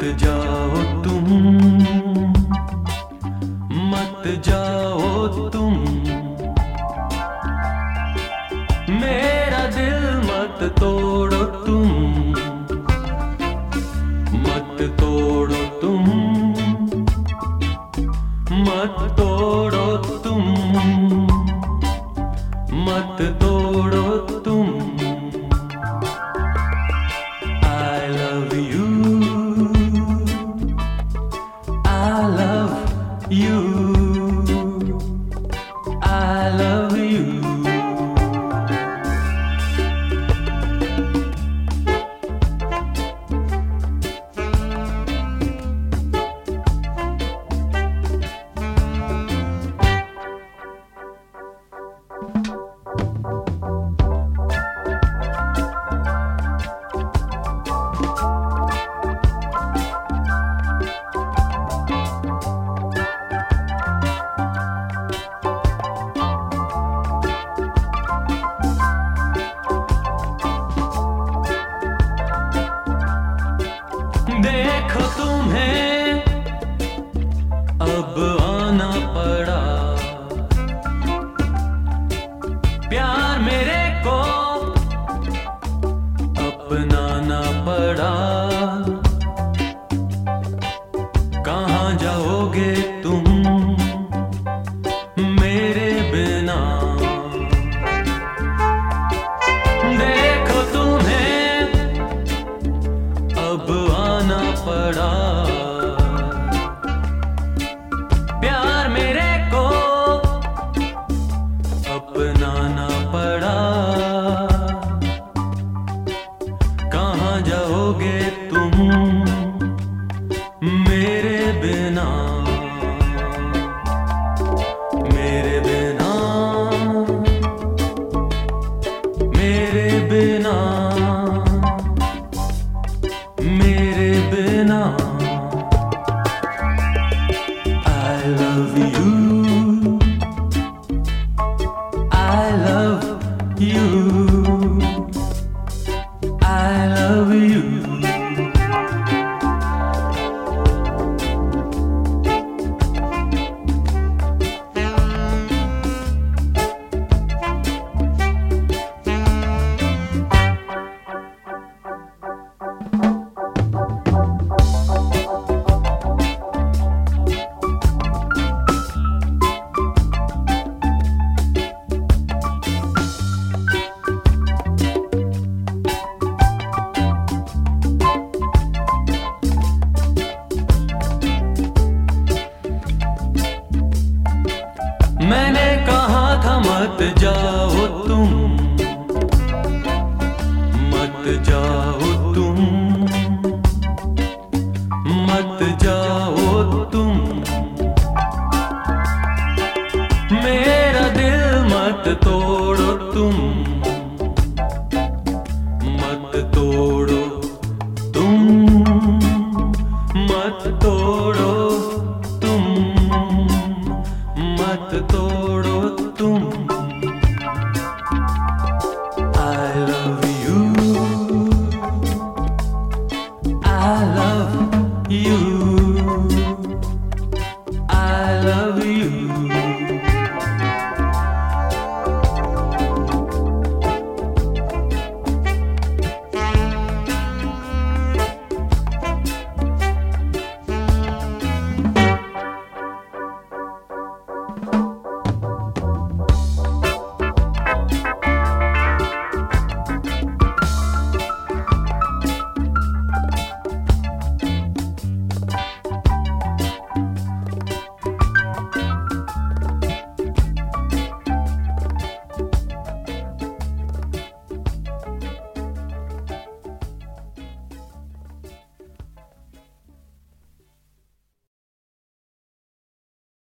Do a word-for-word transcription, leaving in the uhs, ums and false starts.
जाओ तुम, मत जाओ तुम, मेरा दिल मत तोड़ो तुम, मत तोड़ो तुम, मत तोड़ो तुम, मत तोड़ो तुम। I love you, I love you, I love you। देखो तुम्हें अब आना पड़ा, प्यार मेरे को अपनाना पड़ा। कहाँ जाओगे तुम मेरे बिना, देखो तुम्हें अब आना पड़ा, प्यार मेरे को अपनाना पड़ा। कहाँ जाओगे तुम मेरे बिना, मेरे बिना, मेरे बिना, मेरे बिना। I love you, I love you, I love you। मैंने कहा था मत जाओ तुम, मत जाओ तुम।